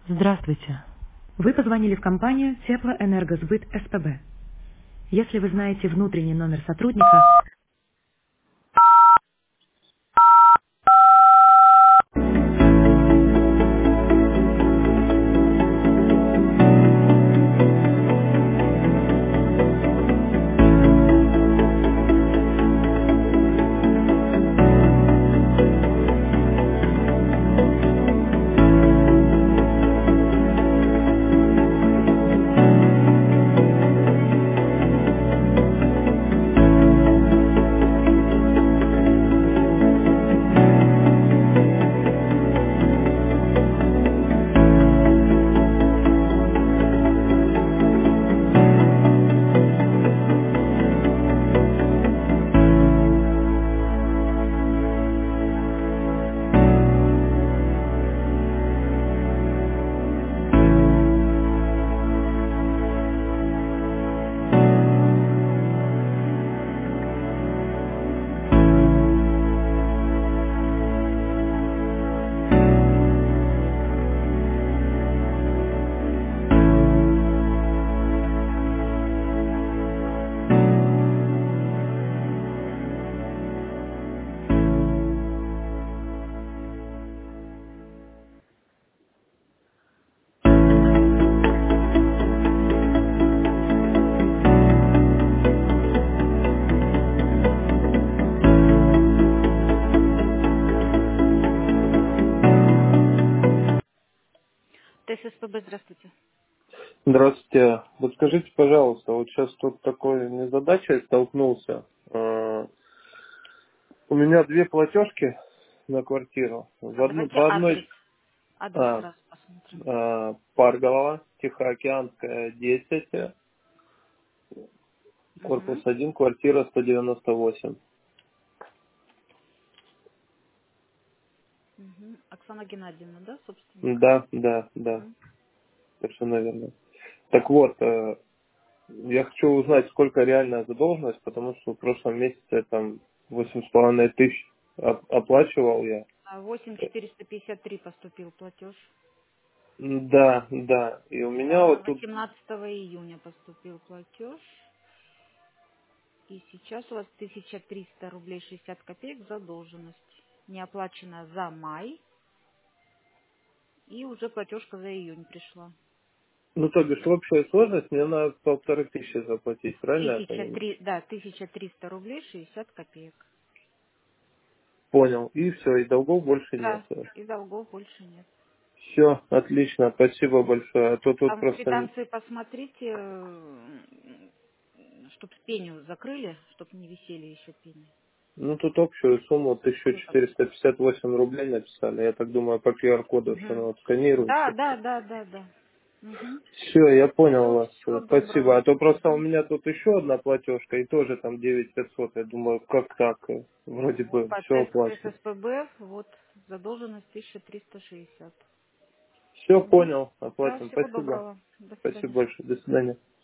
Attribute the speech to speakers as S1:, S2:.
S1: Здравствуйте. Вы позвонили в компанию Теплоэнергосбыт СПБ. Если вы знаете внутренний номер сотрудника... ТССПБ, здравствуйте.
S2: Здравствуйте. Вот скажите, пожалуйста, вот сейчас тут такой незадачей столкнулся. У меня две платежки на квартиру.
S1: Давайте
S2: По одной
S1: адрес сразу посмотрим.
S2: Парголова, Тихоокеанская, 10, корпус
S1: Угу.
S2: 1, квартира 198.
S1: Угу. Оксана Геннадьевна, да, собственник?
S2: Да,
S1: Угу.
S2: совершенно верно. Так вот, я хочу узнать, сколько реальная задолженность, потому что в прошлом месяце там 8,5 тысяч оплачивал я.
S1: 8453 поступил платеж.
S2: Да. И у меня
S1: Да,
S2: вот тут,
S1: 18 июня поступил платеж. И сейчас у вас 1300 рублей 60 копеек задолженность. Не оплачена за май. И уже платежка за июнь пришла.
S2: ну то бишь общая сложность, мне надо 1500 заплатить, правильно я понимаю?
S1: 1300 рублей 60 копеек.
S2: Понял. И все, и долгов больше нет.
S1: Да, и долгов больше нет.
S2: Все, отлично, спасибо большое. А то тут
S1: Там в
S2: просто,
S1: квитанции посмотрите, чтобы пеню закрыли, чтобы не висели еще пени.
S2: ну тут общую сумму
S1: Ну, так.
S2: 1458 рублей написали. Я так думаю, по QR-коду все
S1: Мгм.
S2: оно отсканируется.
S1: Да. Угу.
S2: Все, я понял
S1: Все,
S2: вас.
S1: всего
S2: Спасибо.
S1: доброго.
S2: А то просто у
S1: Мгм.
S2: меня тут еще одна платежка, и тоже там 9500. Я думаю, как так? Вроде
S1: Вот
S2: бы
S1: по
S2: все оплачено.
S1: ТССПБ, вот задолженность 1360.
S2: Все
S1: Угу.
S2: понял,
S1: Да,
S2: оплатим.
S1: всего
S2: Спасибо.
S1: доброго. До
S2: Спасибо
S1: свидания.
S2: большое. До свидания.